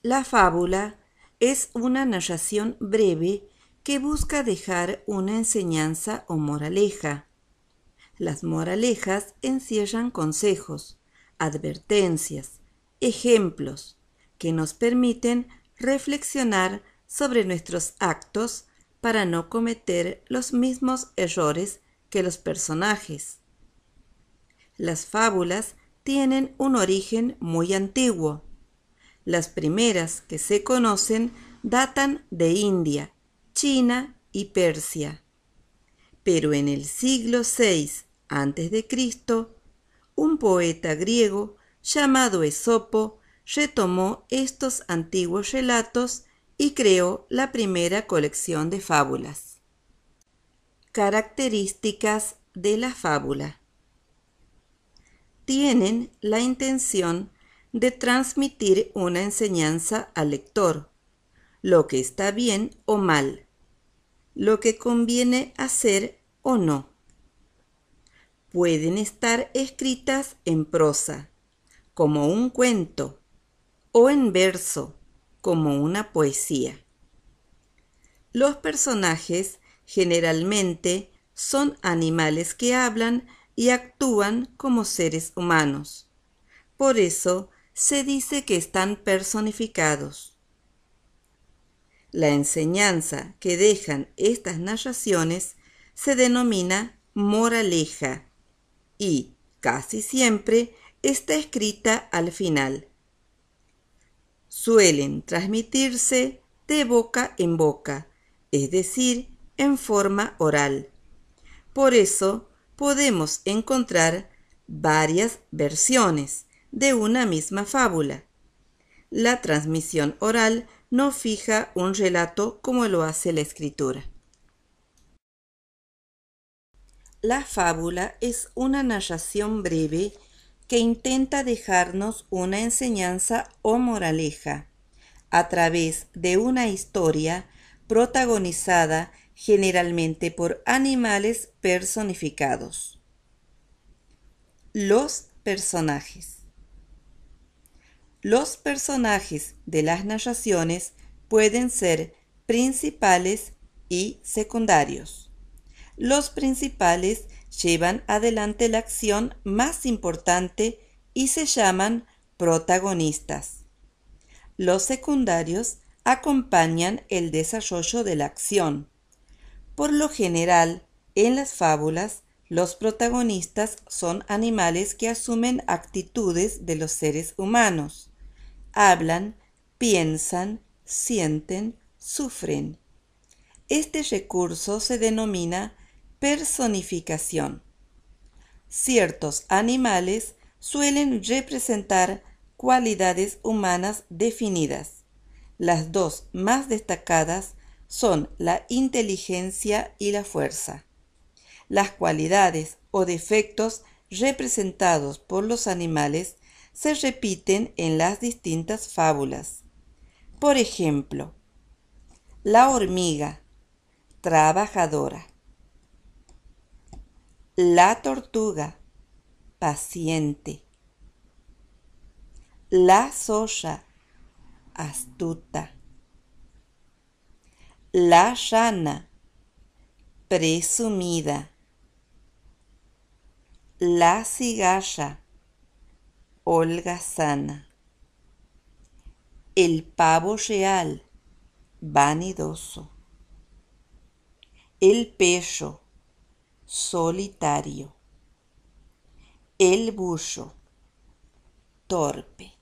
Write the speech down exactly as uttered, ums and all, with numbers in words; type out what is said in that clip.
La fábula es una narración breve que busca dejar una enseñanza o moraleja. Las moralejas encierran consejos, advertencias, ejemplos que nos permiten reflexionar sobre nuestros actos para no cometer los mismos errores que los personajes. Las fábulas tienen un origen muy antiguo. Las primeras que se conocen datan de India, China y Persia. Pero en el siglo seis antes de Cristo, un poeta griego llamado Esopo retomó estos antiguos relatos y creó la primera colección de fábulas. Características de la fábula. Tienen la intención de transmitir una enseñanza al lector, lo que está bien o mal, lo que conviene hacer o no. Pueden estar escritas en prosa, como un cuento, o en verso, como una poesía. Los personajes generalmente son animales que hablan y actúan como seres humanos. Por eso se dice que están personificados. La enseñanza que dejan estas narraciones se denomina moraleja y, casi siempre, está escrita al final. Suelen transmitirse de boca en boca, es decir, en forma oral. Por eso podemos encontrar varias versiones de una misma fábula. La transmisión oral no fija un relato como lo hace la escritura. La fábula es una narración breve que intenta dejarnos una enseñanza o moraleja a través de una historia protagonizada generalmente por animales personificados. Los personajes. Los personajes de las narraciones pueden ser principales y secundarios. Los principales llevan adelante la acción más importante y se llaman protagonistas. Los secundarios acompañan el desarrollo de la acción. Por lo general, en las fábulas, los protagonistas son animales que asumen actitudes de los seres humanos. Hablan, piensan, sienten, sufren. Este recurso se denomina personificación. Ciertos animales suelen representar cualidades humanas definidas. Las dos más destacadas son la inteligencia y la fuerza. Las cualidades o defectos representados por los animales se repiten en las distintas fábulas. Por ejemplo, la hormiga, trabajadora. La tortuga, paciente. La zorra, astuta. La rana, presumida. La cigarra, holgazana. El pavo real, vanidoso. El perro, solitario. El burro, torpe.